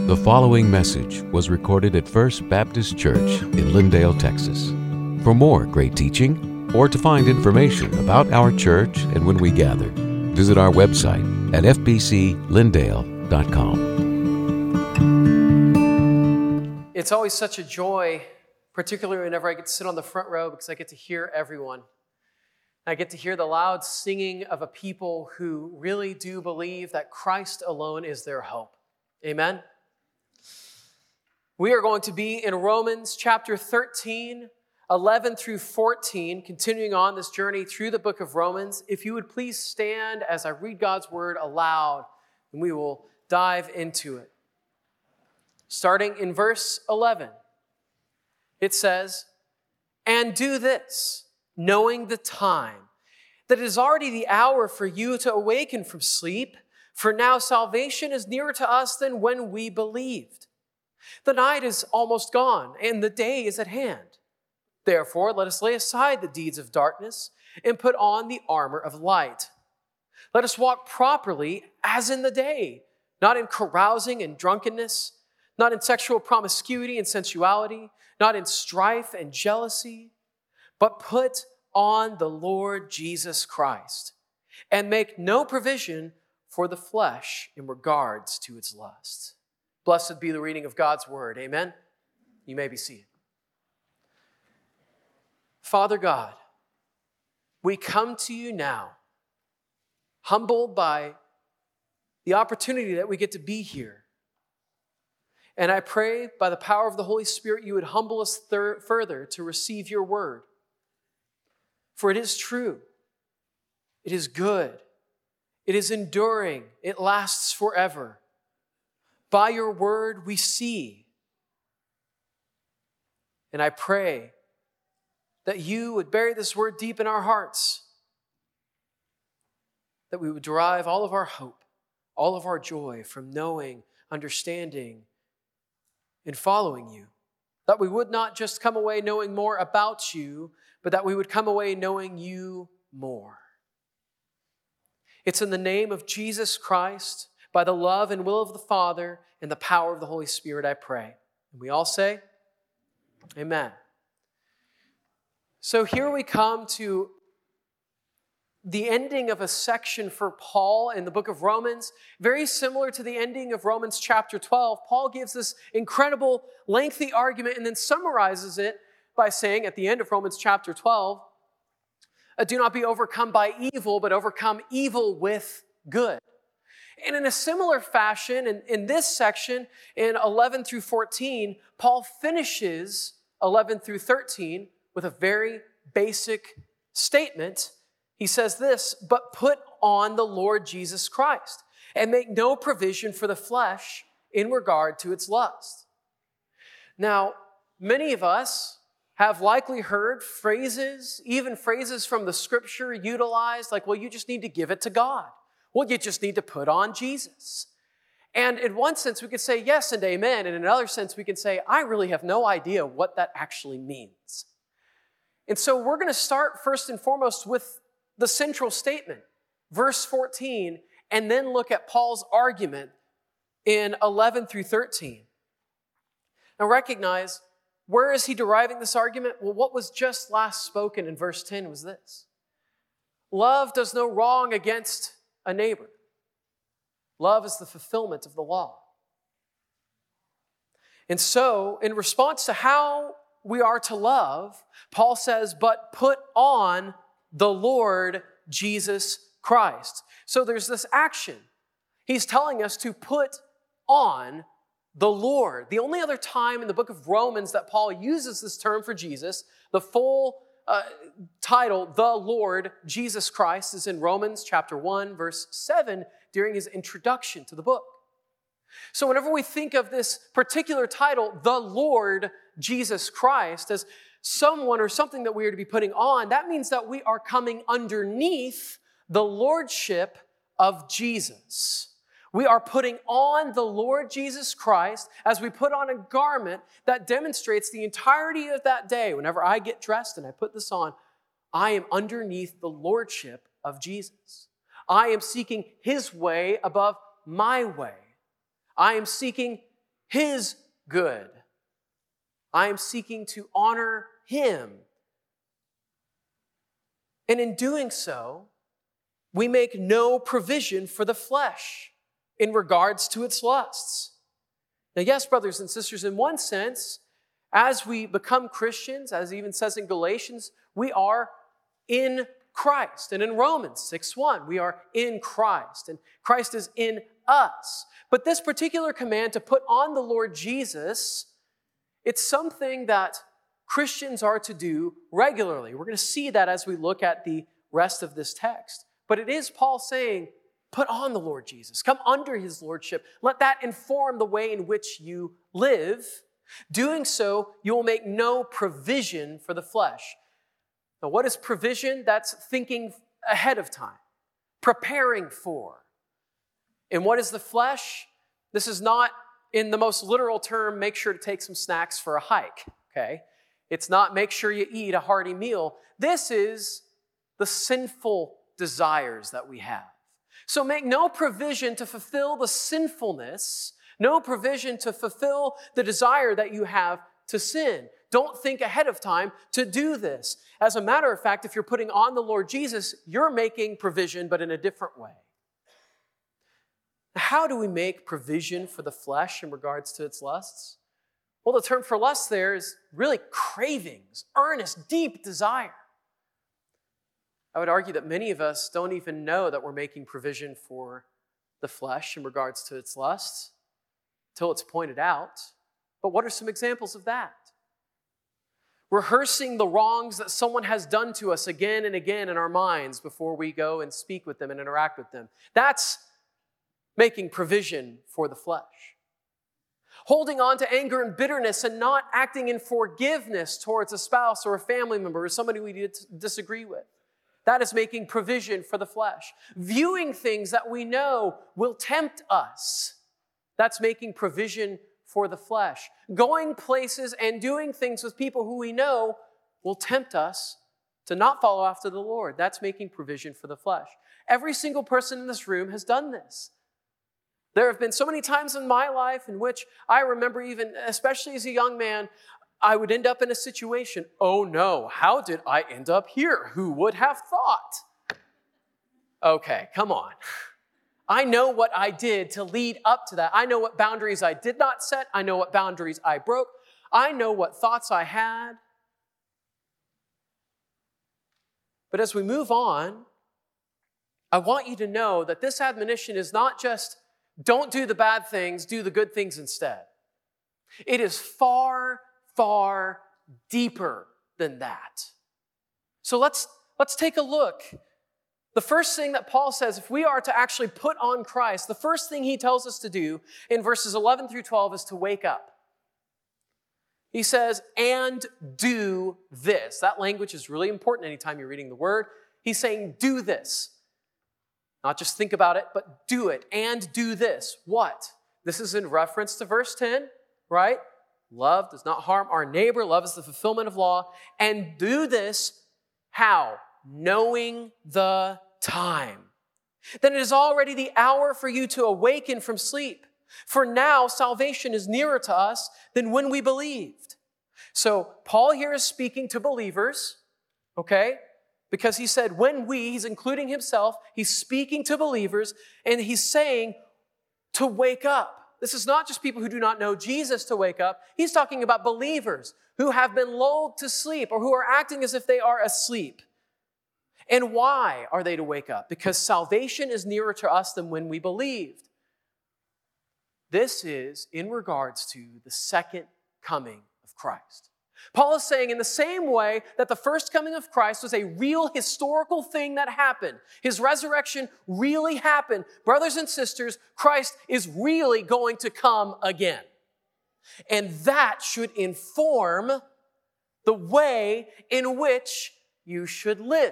The following message was recorded at First Baptist Church in Lindale, Texas. For more great teaching, or to find information about our church and when we gather, visit our website at fbclindale.com. It's always such a joy, particularly whenever I get to sit on the front row, because I get to hear everyone. I get to hear the loud singing of a people who really do believe that Christ alone is their hope. Amen? We are going to be in Romans chapter 13, 11 through 14, continuing on this journey through the book of Romans. If you would please stand as I read God's word aloud, and we will dive into it. Starting in verse 11, it says, "And do this, knowing the time, that it is already the hour for you to awaken from sleep, for now salvation is nearer to us than when we believed. The night is almost gone, and the day is at hand. Therefore, let us lay aside the deeds of darkness and put on the armor of light. Let us walk properly as in the day, not in carousing and drunkenness, not in sexual promiscuity and sensuality, not in strife and jealousy, but put on the Lord Jesus Christ, and make no provision for the flesh in regards to its lusts." Blessed be the reading of God's word. Amen. You may be seated. Father God, we come to you now, humbled by the opportunity that we get to be here. And I pray by the power of the Holy Spirit, you would humble us further to receive your word. For it is true. It is good. It is enduring. It lasts forever. By your word we see. And I pray that you would bury this word deep in our hearts, that we would derive all of our hope, all of our joy from knowing, understanding, and following you. That we would not just come away knowing more about you, but that we would come away knowing you more. It's in the name of Jesus Christ, by the love and will of the Father and the power of the Holy Spirit, I pray. And we all say, amen. So here we come to the ending of a section for Paul in the book of Romans, very similar to the ending of Romans chapter 12. Paul gives this incredible, lengthy argument and then summarizes it by saying at the end of Romans chapter 12, "Do not be overcome by evil, but overcome evil with good." And in a similar fashion, in this section, in 11 through 14, Paul finishes 11 through 13 with a very basic statement. He says this, "But put on the Lord Jesus Christ, and make no provision for the flesh in regard to its lust." Now, many of us have likely heard phrases, even phrases from the scripture utilized, like, well, you just need to give it to God. Well, you just need to put on Jesus. And in one sense, we could say yes and amen. And in another sense, we can say, I really have no idea what that actually means. And so we're going to start first and foremost with the central statement, verse 14, and then look at Paul's argument in 11 through 13. Now recognize, where is he deriving this argument? Well, what was just last spoken in verse 10 was this: love does no wrong against a neighbor. Love is the fulfillment of the law. And so, in response to how we are to love, Paul says, "But put on the Lord Jesus Christ." So there's this action. He's telling us to put on the Lord. The only other time in the book of Romans that Paul uses this term for Jesus, the full title, "The Lord Jesus Christ," is in Romans chapter 1, verse 7, during his introduction to the book. So whenever we think of this particular title, "The Lord Jesus Christ," as someone or something that we are to be putting on, that means that we are coming underneath the lordship of Jesus. We are putting on the Lord Jesus Christ as we put on a garment that demonstrates the entirety of that day. Whenever I get dressed and I put this on, I am underneath the lordship of Jesus. I am seeking his way above my way. I am seeking His good. I am seeking to honor Him. And in doing so, we make no provision for the flesh in regards to its lusts. Now, yes, brothers and sisters, in one sense, as we become Christians, as it even says in Galatians, we are in Christ. And in Romans 6:1, we are in Christ, and Christ is in us. But this particular command to put on the Lord Jesus, it's something that Christians are to do regularly. We're going to see that as we look at the rest of this text. But it is Paul saying, put on the Lord Jesus. Come under His lordship. Let that inform the way in which you live. Doing so, you will make no provision for the flesh. Now, what is provision? That's thinking ahead of time, preparing for. And what is the flesh? This is not, in the most literal term, make sure to take some snacks for a hike, okay? It's not make sure you eat a hearty meal. This is the sinful desires that we have. So make no provision to fulfill the sinfulness, no provision to fulfill the desire that you have to sin. Don't think ahead of time to do this. As a matter of fact, if you're putting on the Lord Jesus, you're making provision, but in a different way. How do we make provision for the flesh in regards to its lusts? Well, the term for lust there is really cravings, earnest, deep desire. I would argue that many of us don't even know that we're making provision for the flesh in regards to its lusts until it's pointed out. But what are some examples of that? Rehearsing the wrongs that someone has done to us again and again in our minds before we go and speak with them and interact with them. That's making provision for the flesh. Holding on to anger and bitterness and not acting in forgiveness towards a spouse or a family member or somebody we disagree with. That is making provision for the flesh. Viewing things that we know will tempt us. That's making provision for the flesh. Going places and doing things with people who we know will tempt us to not follow after the Lord. That's making provision for the flesh. Every single person in this room has done this. There have been so many times in my life in which I remember even, especially as a young man, I would end up in a situation, oh no, how did I end up here? Who would have thought? Okay, come on. I know what I did to lead up to that. I know what boundaries I did not set. I know what boundaries I broke. I know what thoughts I had. But as we move on, I want you to know that this admonition is not just don't do the bad things, do the good things instead. It is far, far deeper than that. So let's take a look. The first thing that Paul says, if we are to actually put on Christ, the first thing he tells us to do in verses 11 through 12 is to wake up. He says, and do this. That language is really important anytime you're reading the word. He's saying, do this. Not just think about it, but do it. And do this. What? This is in reference to verse 10, right? Love does not harm our neighbor. Love is the fulfillment of law. And do this, how? Knowing the time. Then it is already the hour for you to awaken from sleep. For now, salvation is nearer to us than when we believed. So Paul here is speaking to believers, okay? Because he said, he's including himself, he's speaking to believers, and he's saying to wake up. This is not just people who do not know Jesus to wake up. He's talking about believers who have been lulled to sleep or who are acting as if they are asleep. And why are they to wake up? Because salvation is nearer to us than when we believed. This is in regards to the second coming of Christ. Paul is saying in the same way that the first coming of Christ was a real historical thing that happened. His resurrection really happened. Brothers and sisters, Christ is really going to come again. And that should inform the way in which you should live.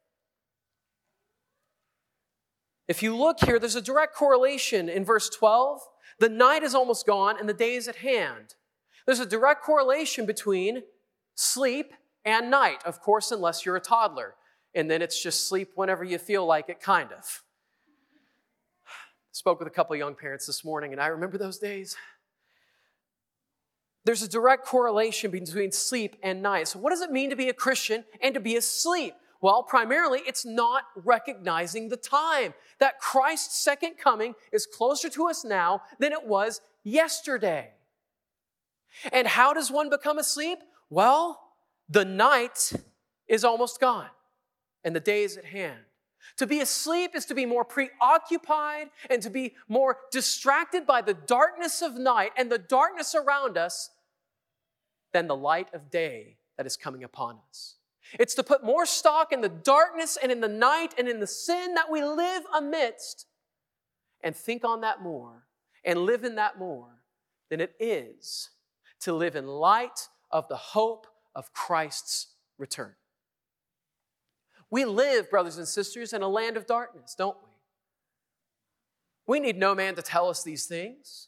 If you look here, there's a direct correlation in verse 12. The night is almost gone and the day is at hand. There's a direct correlation between sleep and night, of course, unless you're a toddler. And then it's just sleep whenever you feel like it, kind of. Spoke with a couple of young parents this morning, and I remember those days. There's a direct correlation between sleep and night. So what does it mean to be a Christian and to be asleep? Well, primarily, it's not recognizing the time. That Christ's second coming is closer to us now than it was yesterday. And how does one become asleep? Well, the night is almost gone and the day is at hand. To be asleep is to be more preoccupied and to be more distracted by the darkness of night and the darkness around us than the light of day that is coming upon us. It's to put more stock in the darkness and in the night and in the sin that we live amidst and think on that more and live in that more than it is to live in light of the hope of Christ's return. We live, brothers and sisters, in a land of darkness, don't we? We need no man to tell us these things.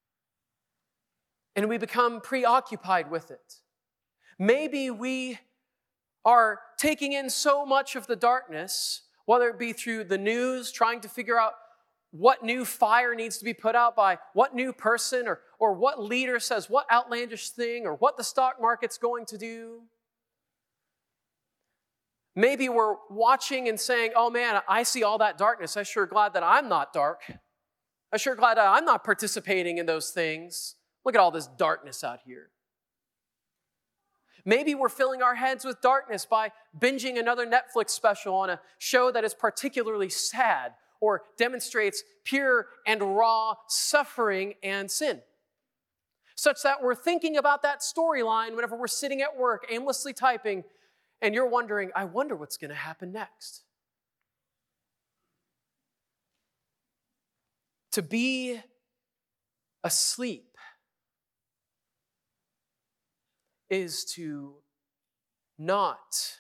And we become preoccupied with it. Maybe we are taking in so much of the darkness, whether it be through the news, trying to figure out what new fire needs to be put out by what new person or what leader says what outlandish thing or what the stock market's going to do. Maybe we're watching and saying, oh man, I see all that darkness. I'm sure glad that I'm not dark. I'm sure glad that I'm not participating in those things. Look at all this darkness out here. Maybe we're filling our heads with darkness by binging another Netflix special on a show that is particularly sad or demonstrates pure and raw suffering and sin, such that we're thinking about that storyline whenever we're sitting at work, aimlessly typing, and you're wondering, I wonder what's going to happen next. To be asleep is to not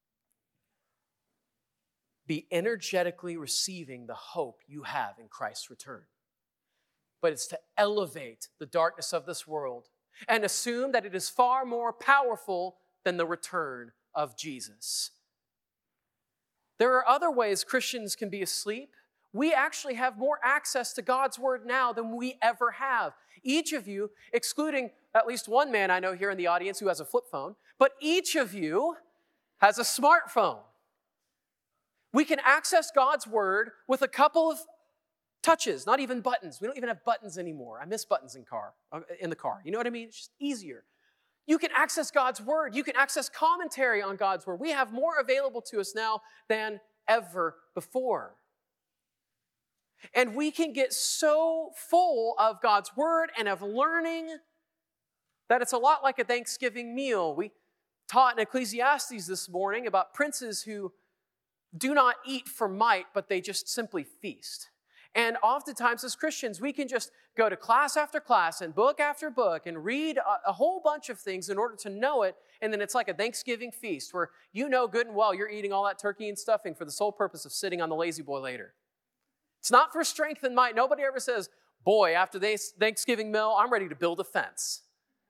be energetically receiving the hope you have in Christ's return. But it's to elevate the darkness of this world and assume that it is far more powerful than the return of Jesus. There are other ways Christians can be asleep. We actually have more access to God's word now than we ever have. Each of you, excluding at least one man I know here in the audience who has a flip phone, but each of you has a smartphone. We can access God's word with a couple of touches, not even buttons. We don't even have buttons anymore. I miss buttons in the car. You know what I mean? It's just easier. You can access God's word. You can access commentary on God's word. We have more available to us now than ever before. And we can get so full of God's word and of learning that it's a lot like a Thanksgiving meal. We taught in Ecclesiastes this morning about princes who do not eat for might, but they just simply feast. And oftentimes as Christians, we can just go to class after class and book after book and read a whole bunch of things in order to know it. And then it's like a Thanksgiving feast where you know good and well you're eating all that turkey and stuffing for the sole purpose of sitting on the lazy boy later. It's not for strength and might. Nobody ever says, boy, after this Thanksgiving meal, I'm ready to build a fence.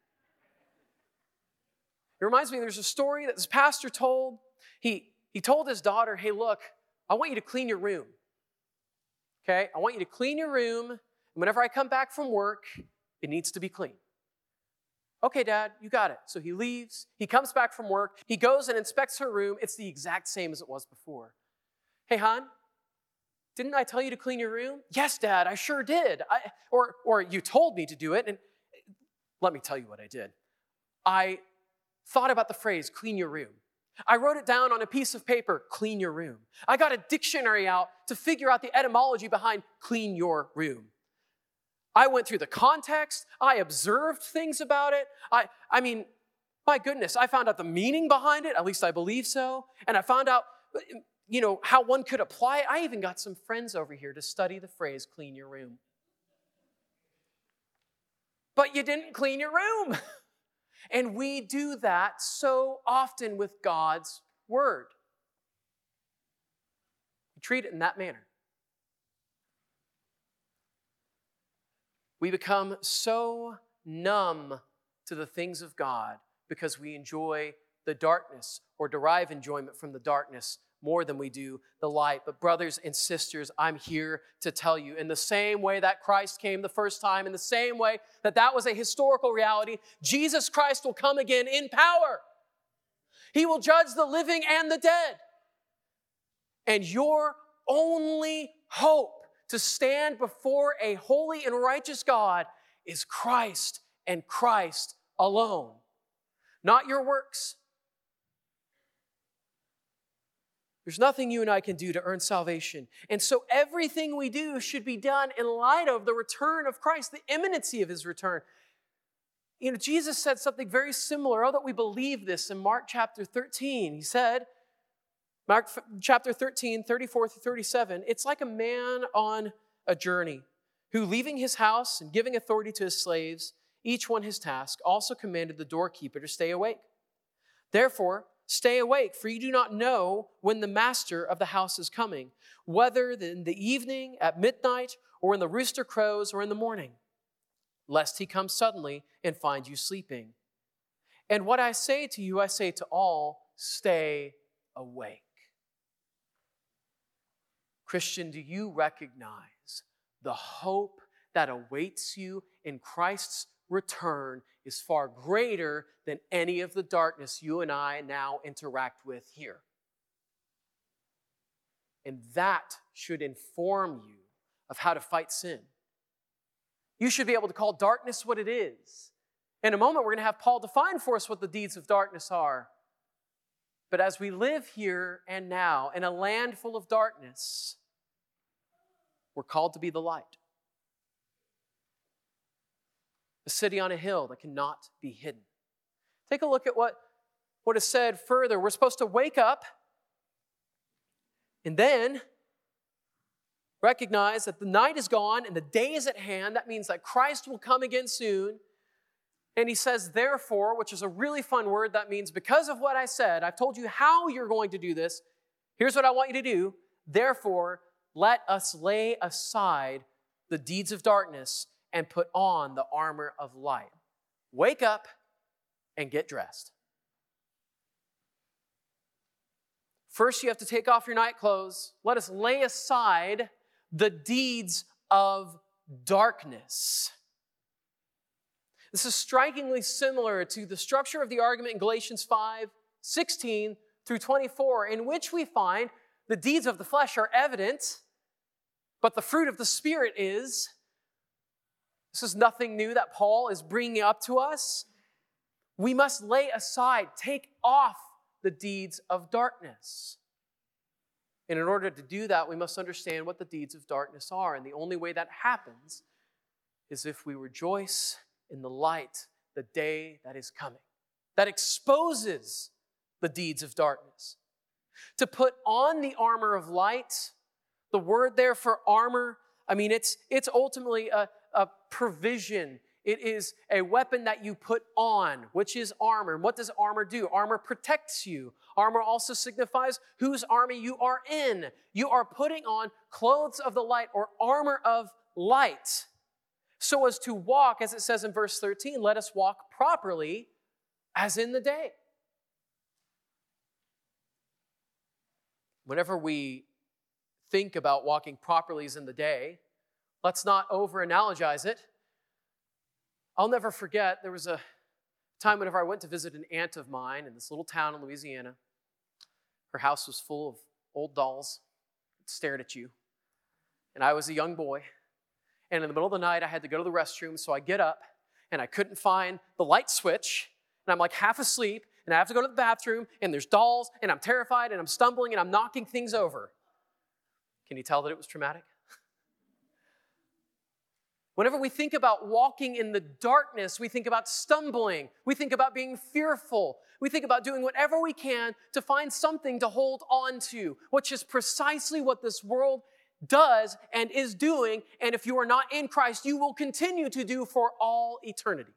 It reminds me, there's a story that this pastor told. He told his daughter, hey, look, I want you to clean your room. Okay? I want you to clean your room. And whenever I come back from work, it needs to be clean. Okay, Dad, you got it. So he leaves. He comes back from work. He goes and inspects her room. It's the exact same as it was before. Hey, hon, didn't I tell you to clean your room? Yes, Dad, I sure did. Or you told me to do it. And let me tell you what I did. I thought about the phrase, clean your room. I wrote it down on a piece of paper, clean your room. I got a dictionary out to figure out the etymology behind clean your room. I went through the context. I observed things about it. I mean, my goodness, I found out the meaning behind it, at least I believe so. And I found out, how one could apply it. I even got some friends over here to study the phrase, clean your room. But you didn't clean your room. And we do that so often with God's word. We treat it in that manner. We become so numb to the things of God because we enjoy the darkness or derive enjoyment from the darkness more than we do the light. But brothers and sisters, I'm here to tell you, in the same way that Christ came the first time, in the same way that that was a historical reality, Jesus Christ will come again in power. He will judge the living and the dead. And your only hope to stand before a holy and righteous God is Christ and Christ alone, not your works. There's nothing you and I can do to earn salvation. And so everything we do should be done in light of the return of Christ, the imminency of his return. You know, Jesus said something very similar. Oh, that we believe this in Mark chapter 13. He said, Mark chapter 13, 34 through 37, it's like a man on a journey who, leaving his house and giving authority to his slaves, each one his task, also commanded the doorkeeper to stay awake. Therefore, stay awake, for you do not know when the master of the house is coming, whether in the evening, at midnight, or when the rooster crows, or in the morning, lest he come suddenly and find you sleeping. And what I say to you, I say to all, stay awake. Christian, do you recognize the hope that awaits you in Christ's return is far greater than any of the darkness you and I now interact with here? And that should inform you of how to fight sin. You should be able to call darkness what it is. In a moment, we're going to have Paul define for us what the deeds of darkness are. But as we live here and now in a land full of darkness, we're called to be the light. A city on a hill that cannot be hidden. Take a look at what is said further. We're supposed to wake up and then recognize that the night is gone and the day is at hand. That means that Christ will come again soon. And he says, therefore, which is a really fun word. That means because of what I said, I've told you how you're going to do this. Here's what I want you to do. Therefore, let us lay aside the deeds of darkness and put on the armor of light. Wake up and get dressed. First, you have to take off your night clothes. Let us lay aside the deeds of darkness. This is strikingly similar to the structure of the argument in Galatians 5:16 through 24, in which we find the deeds of the flesh are evident, but the fruit of the Spirit is. This is nothing new that Paul is bringing up to us. We must lay aside, take off the deeds of darkness. And in order to do that, we must understand what the deeds of darkness are. And the only way that happens is if we rejoice in the light, the day that is coming, that exposes the deeds of darkness. To put on the armor of light, the word there for armor, it's ultimately a provision. It is a weapon that you put on, which is armor. And what does armor do? Armor protects you. Armor also signifies whose army you are in. You are putting on clothes of the light or armor of light. So as to walk, as it says in verse 13, let us walk properly as in the day. Whenever we think about walking properly as in the day, let's not over-analogize it. I'll never forget, there was a time whenever I went to visit an aunt of mine in this little town in Louisiana. Her house was full of old dolls that stared at you. And I was a young boy. And in the middle of the night, I had to go to the restroom, so I get up, and I couldn't find the light switch, and I'm like half asleep, and I have to go to the bathroom, and there's dolls, and I'm terrified, and I'm stumbling, and I'm knocking things over. Can you tell that it was traumatic? Whenever we think about walking in the darkness, we think about stumbling. We think about being fearful. We think about doing whatever we can to find something to hold on to, which is precisely what this world does and is doing, and if you are not in Christ, you will continue to do for all eternity.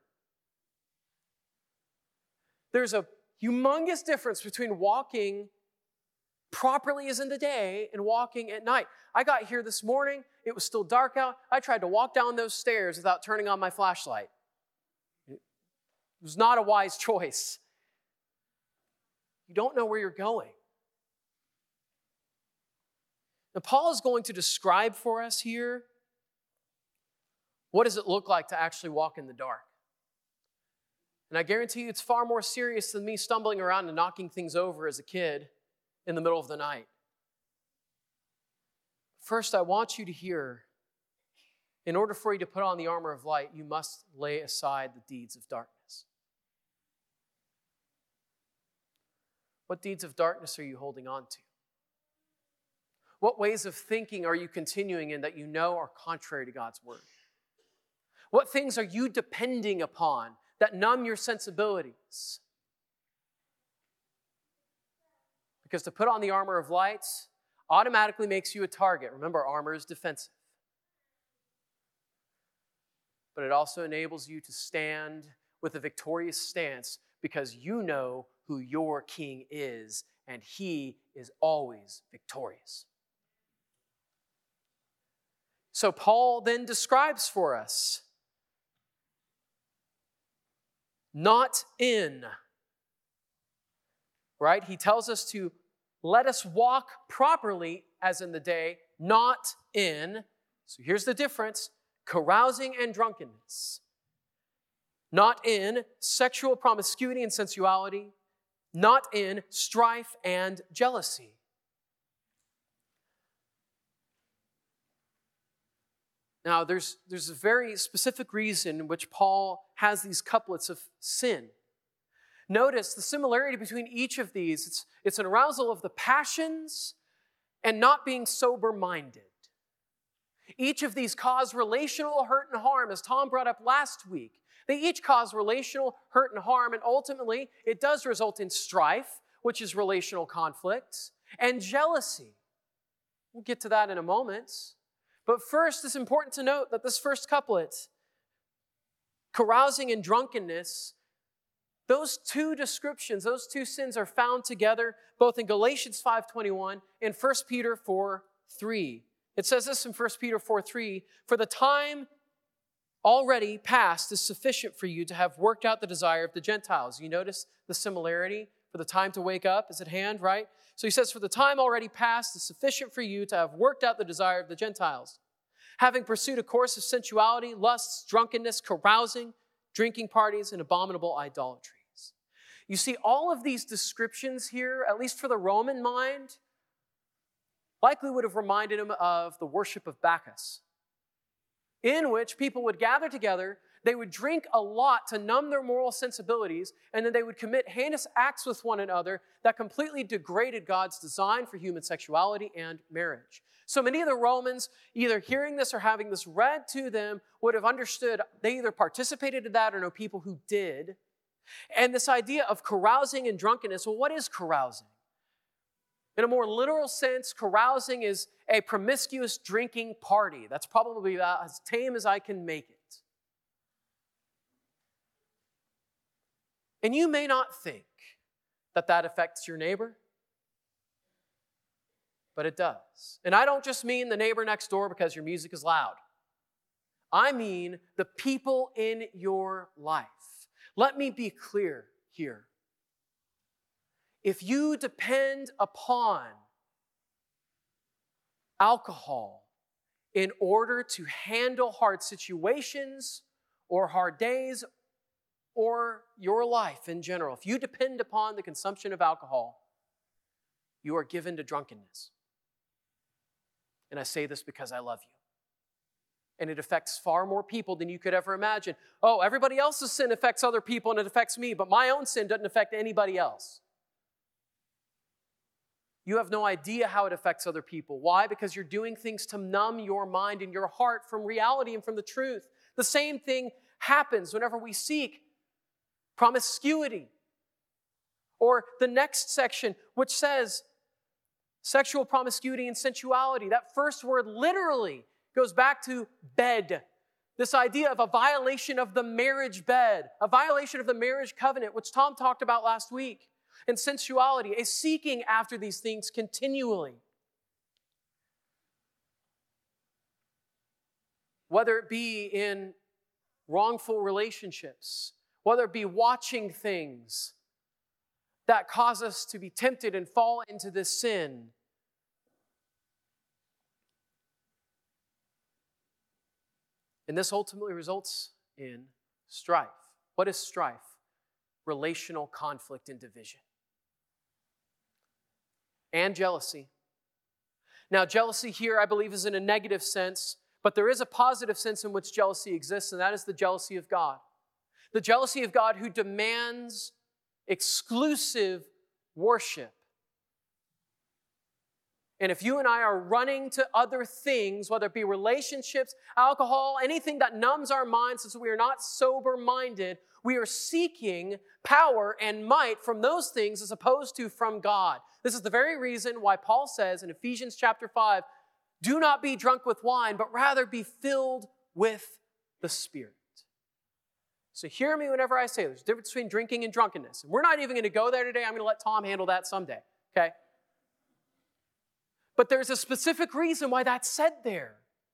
There's a humongous difference between walking properly as in the day and walking at night. I got here this morning, it was still dark out. I tried to walk down those stairs without turning on my flashlight. It was not a wise choice. You don't know where you're going. Now, Paul is going to describe for us here what does it look like to actually walk in the dark. And I guarantee you it's far more serious than me stumbling around and knocking things over as a kid in the middle of the night. First, I want you to hear, in order for you to put on the armor of light, you must lay aside the deeds of darkness. What deeds of darkness are you holding on to? What ways of thinking are you continuing in that you know are contrary to God's word? What things are you depending upon that numb your sensibilities? Because to put on the armor of light automatically makes you a target. Remember, armor is defensive. But it also enables you to stand with a victorious stance because you know who your king is, and he is always victorious. So Paul then describes for us, not in, right? He tells us to let us walk properly as in the day, not in, so here's the difference, carousing and drunkenness. Not in sexual promiscuity and sensuality, not in strife and jealousy. Now, there's a very specific reason in which Paul has these couplets of sin. Notice the similarity between each of these. It's an arousal of the passions and not being sober-minded. Each of these cause relational hurt and harm, as Tom brought up last week. They each cause relational hurt and harm, and ultimately, it does result in strife, which is relational conflict, and jealousy. We'll get to that in a moment. But first, it's important to note that this first couplet, carousing and drunkenness, those two descriptions, those two sins are found together both in Galatians 5:21 and 1 Peter 4:3. It says this in 1 Peter 4:3, "For the time already past is sufficient for you to have worked out the desire of the Gentiles." You notice the similarity? For the time to wake up is at hand, right? So he says, "For the time already past is sufficient for you to have worked out the desire of the Gentiles, having pursued a course of sensuality, lusts, drunkenness, carousing, drinking parties, and abominable idolatries." You see, all of these descriptions here, at least for the Roman mind, likely would have reminded him of the worship of Bacchus, in which people would gather together, they would drink a lot to numb their moral sensibilities, and then they would commit heinous acts with one another that completely degraded God's design for human sexuality and marriage. So many of the Romans, either hearing this or having this read to them, would have understood they either participated in that or know people who did. And this idea of carousing and drunkenness, well, what is carousing? In a more literal sense, carousing is a promiscuous drinking party. That's probably about as tame as I can make it. And you may not think that that affects your neighbor, but it does. And I don't just mean the neighbor next door because your music is loud. I mean the people in your life. Let me be clear here. If you depend upon alcohol in order to handle hard situations or hard days or your life in general, if you depend upon the consumption of alcohol, you are given to drunkenness. And I say this because I love you. And it affects far more people than you could ever imagine. Oh, everybody else's sin affects other people and it affects me, but my own sin doesn't affect anybody else. You have no idea how it affects other people. Why? Because you're doing things to numb your mind and your heart from reality and from the truth. The same thing happens whenever we seek promiscuity. Or the next section, which says sexual promiscuity and sensuality. That first word literally goes back to bed. This idea of a violation of the marriage bed, a violation of the marriage covenant, which Tom talked about last week. And sensuality, a seeking after these things continually. Whether it be in wrongful relationships, whether it be watching things that cause us to be tempted and fall into this sin, And this ultimately results in strife. What is strife? Relational conflict and division. And jealousy. Now, jealousy here, I believe, is in a negative sense, but there is a positive sense in which jealousy exists, and that is the jealousy of God. The jealousy of God who demands exclusive worship. And if you and I are running to other things, whether it be relationships, alcohol, anything that numbs our minds since we are not sober-minded, we are seeking power and might from those things as opposed to from God. This is the very reason why Paul says in Ephesians chapter 5, do not be drunk with wine, but rather be filled with the Spirit. So hear me whenever I say there's a difference between drinking and drunkenness. And we're not even going to go there today. I'm going to let Tom handle that someday, okay? But there's a specific reason why that's said there.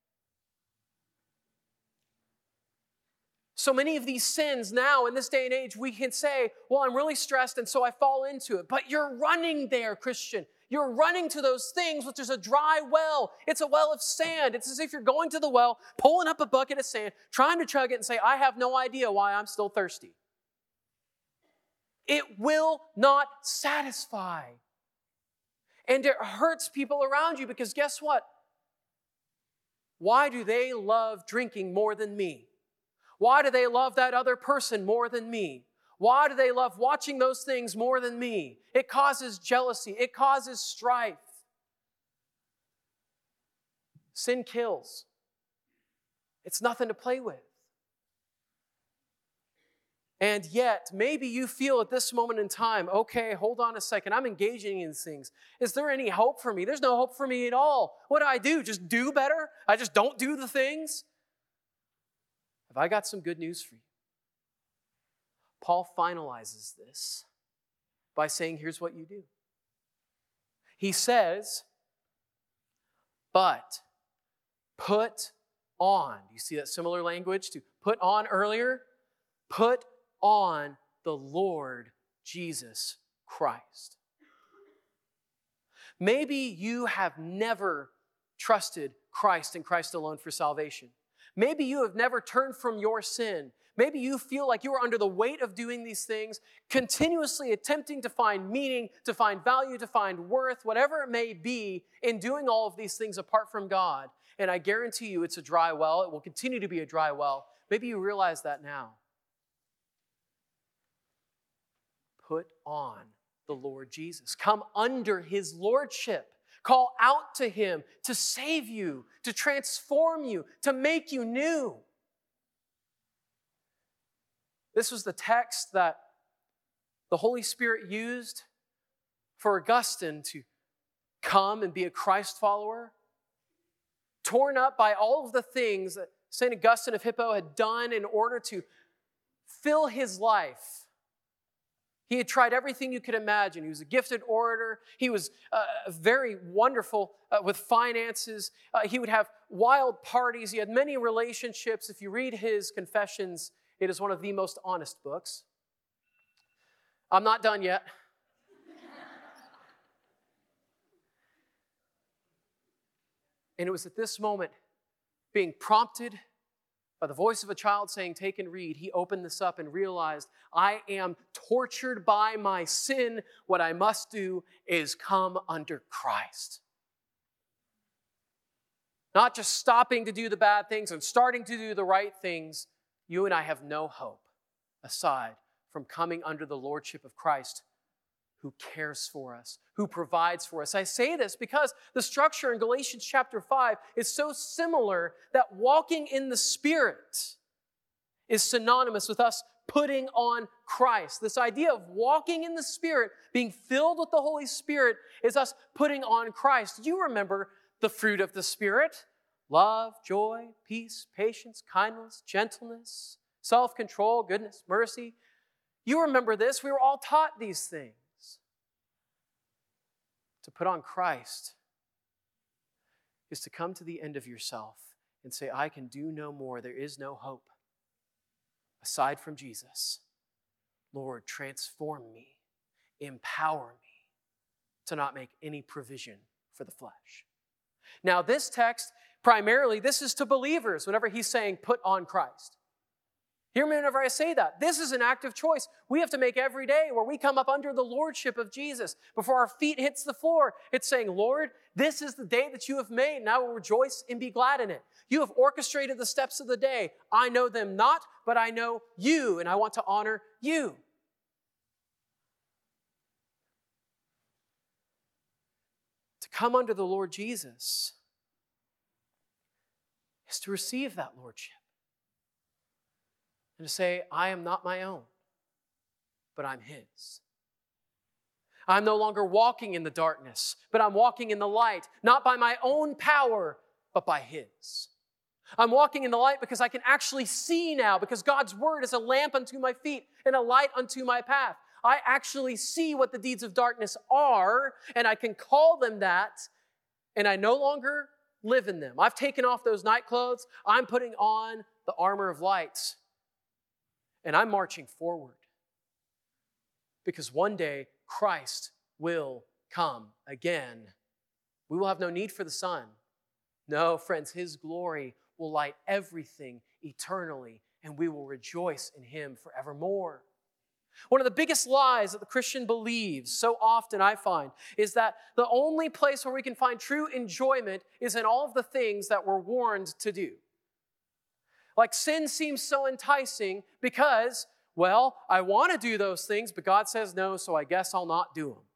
So many of these sins now in this day and age, we can say, well, I'm really stressed and so I fall into it. But you're running there, Christian. You're running to those things, which is a dry well. It's a well of sand. It's as if you're going to the well, pulling up a bucket of sand, trying to chug it and say, I have no idea why I'm still thirsty. It will not satisfy. And it hurts people around you because guess what? Why do they love drinking more than me? Why do they love that other person more than me? Why do they love watching those things more than me? It causes jealousy. It causes strife. Sin kills. It's nothing to play with. And yet, maybe you feel at this moment in time, okay, hold on a second, I'm engaging in these things. Is there any hope for me? There's no hope for me at all. What do? Just do better? I just don't do the things? Have I got some good news for you? Paul finalizes this by saying, here's what you do. He says, but put on. Do you see that similar language to put on earlier? Put on the Lord Jesus Christ. Maybe you have never trusted Christ and Christ alone for salvation. Maybe you have never turned from your sin. Maybe you feel like you are under the weight of doing these things, continuously attempting to find meaning, to find value, to find worth, whatever it may be, in doing all of these things apart from God. And I guarantee you it's a dry well. It will continue to be a dry well. Maybe you realize that now. Put on the Lord Jesus. Come under His lordship. Call out to Him to save you, to transform you, to make you new. This was the text that the Holy Spirit used for Augustine to come and be a Christ follower, torn up by all of the things that St. Augustine of Hippo had done in order to fill his life. He had tried everything you could imagine. He was a gifted orator. He was very wonderful with finances. He would have wild parties. He had many relationships. If you read his Confessions, it is one of the most honest books. I'm not done yet. And it was at this moment, being prompted by the voice of a child saying, take and read, he opened this up and realized, I am tortured by my sin. What I must do is come under Christ. Not just stopping to do the bad things and starting to do the right things. You and I have no hope aside from coming under the lordship of Christ, who cares for us, who provides for us. I say this because the structure in Galatians chapter 5 is so similar that walking in the Spirit is synonymous with us putting on Christ. This idea of walking in the Spirit, being filled with the Holy Spirit, is us putting on Christ. You remember the fruit of the Spirit: love, joy, peace, patience, kindness, gentleness, self-control, goodness, mercy. You remember this. We were all taught these things. To put on Christ is to come to the end of yourself and say, I can do no more. There is no hope aside from Jesus. Lord, transform me, empower me to not make any provision for the flesh. Now, this text Primarily, this is to believers whenever he's saying, put on Christ. Hear me whenever I say that. This is an active choice we have to make every day where we come up under the lordship of Jesus. Before our feet hits the floor, it's saying, Lord, this is the day that you have made, and I will rejoice and be glad in it. You have orchestrated the steps of the day. I know them not, but I know you, and I want to honor you. To come under the Lord Jesus is to receive that lordship. And to say, I am not my own, but I'm His. I'm no longer walking in the darkness, but I'm walking in the light, not by my own power, but by His. I'm walking in the light because I can actually see now, because God's word is a lamp unto my feet and a light unto my path. I actually see what the deeds of darkness are, and I can call them that, and I no longer live in them. I've taken off those night clothes. I'm putting on the armor of light. And I'm marching forward because one day Christ will come again. We will have no need for the sun. No, friends, His glory will light everything eternally, and we will rejoice in Him forevermore. One of the biggest lies that the Christian believes, so often I find, is that the only place where we can find true enjoyment is in all of the things that we're warned to do. Like sin seems so enticing because, well, I want to do those things, but God says no, so I guess I'll not do them.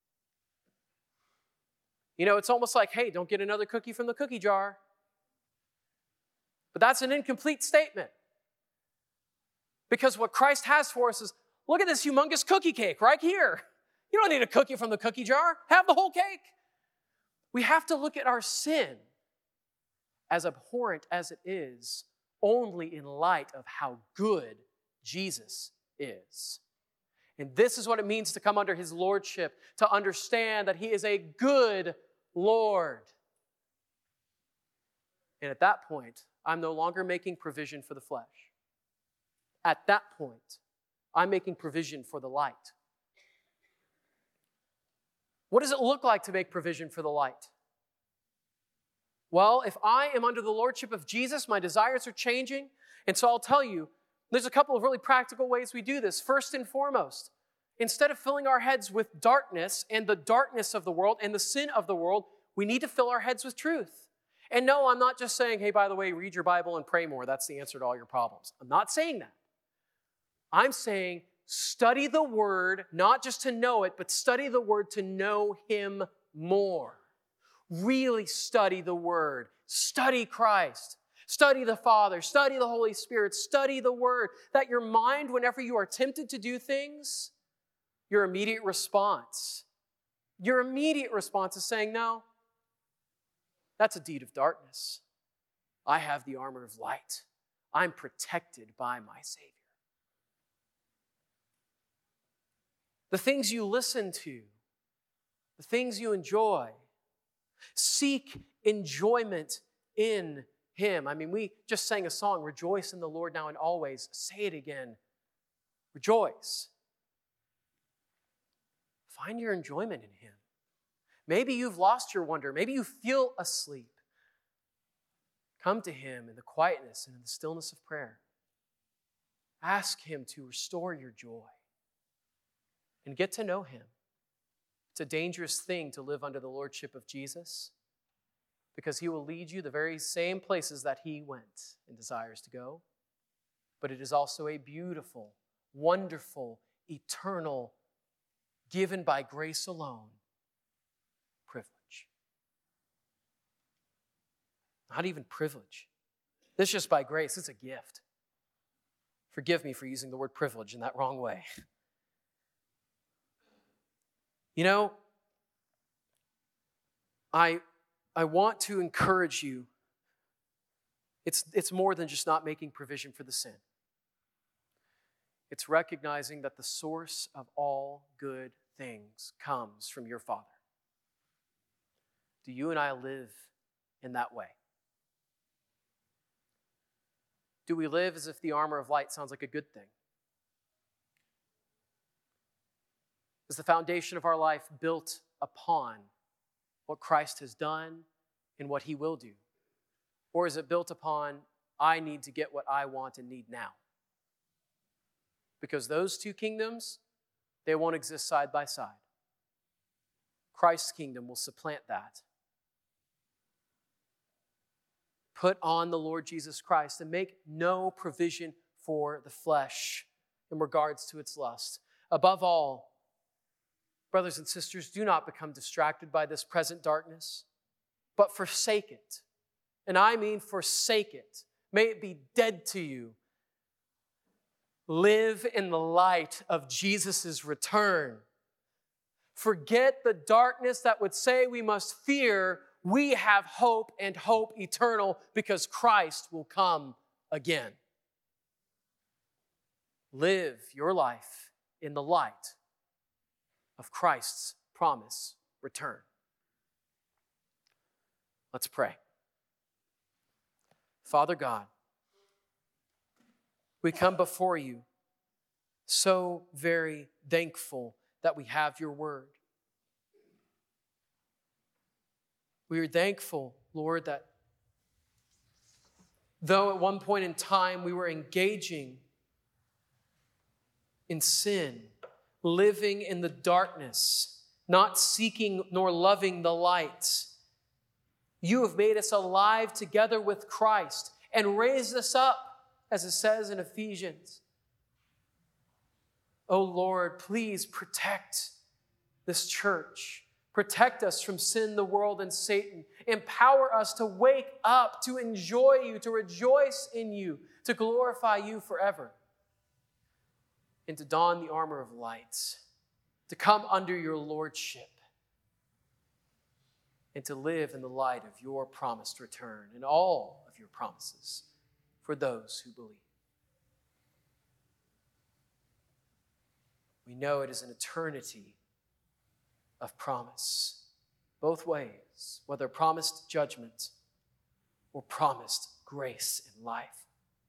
You know, it's almost like, hey, don't get another cookie from the cookie jar. But that's an incomplete statement. Because what Christ has for us is, look at this humongous cookie cake right here. You don't need a cookie from the cookie jar. Have the whole cake. We have to look at our sin, as abhorrent as it is, only in light of how good Jesus is. And this is what it means to come under His lordship, to understand that He is a good Lord. And at that point, I'm no longer making provision for the flesh. At that point, I'm making provision for the light. What does it look like to make provision for the light? Well, if I am under the lordship of Jesus, my desires are changing. And so I'll tell you, there's a couple of really practical ways we do this. First and foremost, instead of filling our heads with darkness and the darkness of the world and the sin of the world, we need to fill our heads with truth. And no, I'm not just saying, hey, by the way, read your Bible and pray more. That's the answer to all your problems. I'm not saying that. I'm saying study the Word, not just to know it, but study the Word to know Him more. Really study the Word. Study Christ. Study the Father. Study the Holy Spirit. Study the Word. That your mind, whenever you are tempted to do things, your immediate response is saying, no, that's a deed of darkness. I have the armor of light. I'm protected by my Savior. The things you listen to, the things you enjoy, seek enjoyment in Him. I mean, we just sang a song, rejoice in the Lord now and always. Say it again. Rejoice. Find your enjoyment in Him. Maybe you've lost your wonder. Maybe you feel asleep. Come to Him in the quietness and in the stillness of prayer. Ask Him to restore your joy and get to know Him. It's a dangerous thing to live under the lordship of Jesus because He will lead you the very same places that He went and desires to go. But it is also a beautiful, wonderful, eternal, given by grace alone privilege. Not even privilege. This is just by grace. It's a gift. Forgive me for using the word privilege in that wrong way. You know, I want to encourage you. It's more than just not making provision for the sin. It's recognizing that the source of all good things comes from your Father. Do you and I live in that way? Do we live as if the armor of light sounds like a good thing? Is the foundation of our life built upon what Christ has done and what He will do? Or is it built upon, I need to get what I want and need now? Because those two kingdoms, they won't exist side by side. Christ's kingdom will supplant that. Put on the Lord Jesus Christ and make no provision for the flesh in regards to its lust. Above all, brothers and sisters, do not become distracted by this present darkness, but forsake it. And I mean forsake it. May it be dead to you. Live in the light of Jesus' return. Forget the darkness that would say we must fear. We have hope, and hope eternal, because Christ will come again. Live your life in the light of Christ's promised return. Let's pray. Father God, we come before you so very thankful that we have your word. We are thankful, Lord, that though at one point in time we were engaging in sin, living in the darkness, not seeking nor loving the light, you have made us alive together with Christ and raised us up, as it says in Ephesians. Oh Lord, please protect this church. Protect us from sin, the world, and Satan. Empower us to wake up, to enjoy you, to rejoice in you, to glorify you forever, and to don the armor of light, to come under your lordship, and to live in the light of your promised return and all of your promises for those who believe. We know it is an eternity of promise, both ways, whether promised judgment or promised grace and life.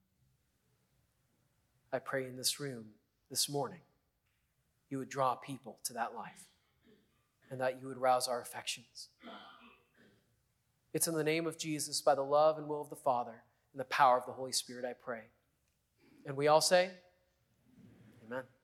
I pray in this room this morning, you would draw people to that life and that you would rouse our affections. It's in the name of Jesus, by the love and will of the Father and the power of the Holy Spirit, I pray. And we all say, amen.